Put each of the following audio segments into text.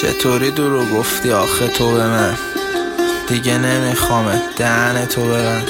چطوری دروغ گفتی آخه تو به من؟ دیگه نمیخوامه دهن تو ببند.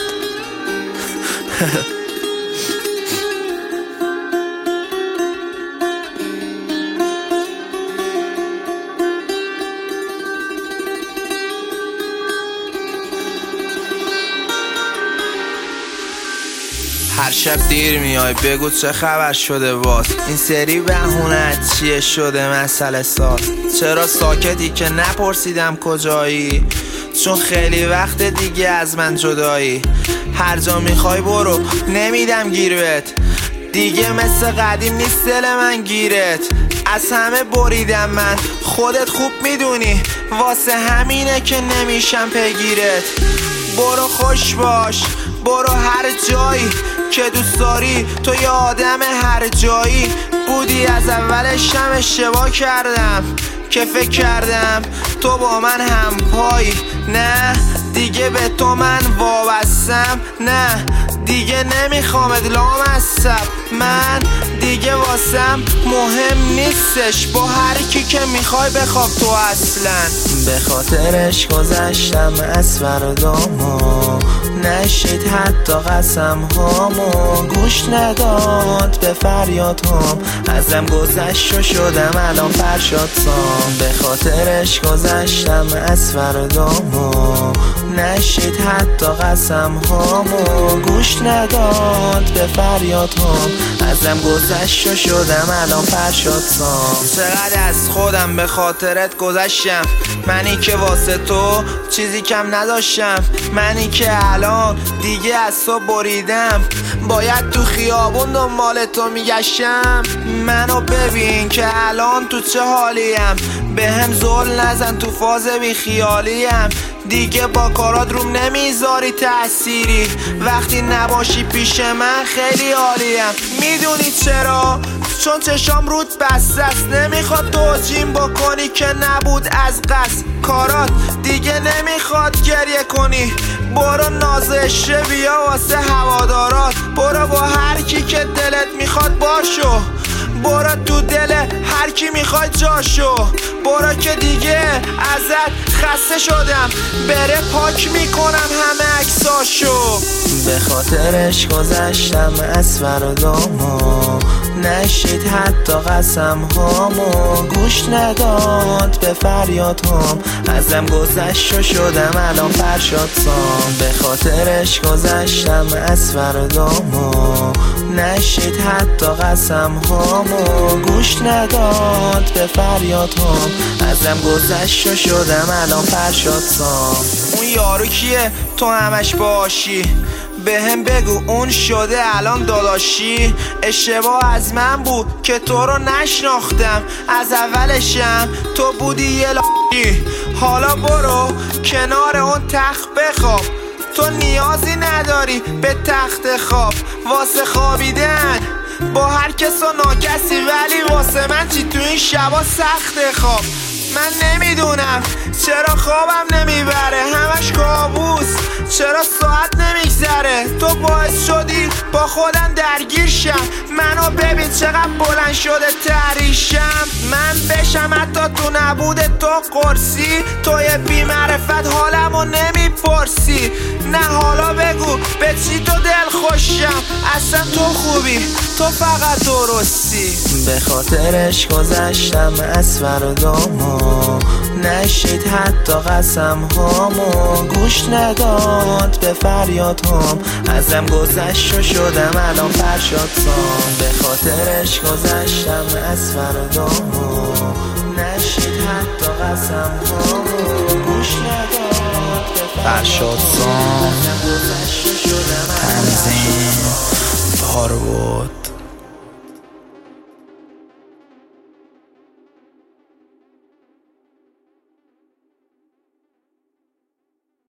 هر شب دیر میای بگو چه خبر شده باز. این سری بهونت چیه شده مسئله ساز. چرا ساکتی که نپرسیدم کجایی؟ چون خیلی وقت دیگه از من جدایی. هر جا میخوای برو نمیدم گیر بهت. دیگه مثل قدیم نیست دل من گیرت. از همه بریدم من خودت خوب میدونی. واسه همینه که نمیشم پیگیرت. برو خوش باش برو هر جایی که دوست داری. تو یه آدم هر جایی بودی. از اولش هم اشتباه کردم که فکر کردم تو با من همپایی. نه دیگه به تو من وابستم. نه دیگه نمیخوامت لامصب. من دیگه واسم مهم نیستش با هر کی که میخوای بخواب تو اصلا. به خاطرش گذشتم از فردامو. نشید حتی قسم هامو. گوش نداد به فریادهام. ازم گذشت و شدم الان فرشاد سام. به خاطرش گذشتم از فردامو. نشید حتی قسم هامو. گوش نداد به فریادهام. ازم گذشت و شدم الان فرشاد سام. چقدر از خودم به خاطرت گذشتم. منی که واسه تو چیزی کم نداشتم. منی که الان دیگه از تو بریدم. باید تو خیابون دنبال تو میگشتم. منو ببین که الان تو چه حالیم. به هم زل نزن تو فاز بی خیالیم. دیگه با کارات روم نمیذاری تأثیری. وقتی نباشی پیش من خیلی عالیم. میدونی چرا؟ چون چشام رود بسته است. نمیخواد توجیم بکنی که نبود از قصد. کارات دیگه نمیخواد گریه کنی. برو نازشه بیا واسه هوادارات. برو با هر کی که دلت میخواد باشو. برو تو دل هر کی میخوای جاشو. برو که دیگه ازت خسته شدم. بره پاک میکنم همه عکساشو. به خاطرش گذشتم از فردامو. نشید حتی قسم هامو. گوش نداد به فریادهام. ازم گذشت و شدم الان فرشاد سام. به خاطرش گذشتم از فردامو. نشید حتی قسم هامو. گوش نداد به فریادهام. ازم گذشت و شدم الان فرشاد سام. اون یارو کیه تو همش باشی؟ به هم بگو اون شده الان داداشی. اشتباه از من بود که تو رو نشناختم. از اولشم تو بودی یه لاشی. حالا برو کنار اون تخت بخواب. تو نیازی نداری به تخت خواب. واسه خوابیدن با هر کس و ناکسی. ولی واسه من چی تو این شبا سخت خواب. من نمیدونم چرا خوابم نمیبره. همش کابوس چرا ساعت نمیگذره. تو باعث شدی با خودم درگیر شم. منو ببین چقدر بلند شده تحریشم. من بشم حتی تو نبود تو قرصی. توی بی معرفت حالمو نمیپرسی. نه حالا بگو به چی تو دل خوشم. اصلا تو خوبی تو فقط درستی. به خاطرش گذشتم از فردامو. نشید حتی قسم هامو. گوش نداد به فریادهام. ازم گذشت و شدم الان فرشاد سام. به خاطرش گذشتم از فردامو. نشید حتی قسم هامو. گوش نداد به فرشاد سام. تنظیم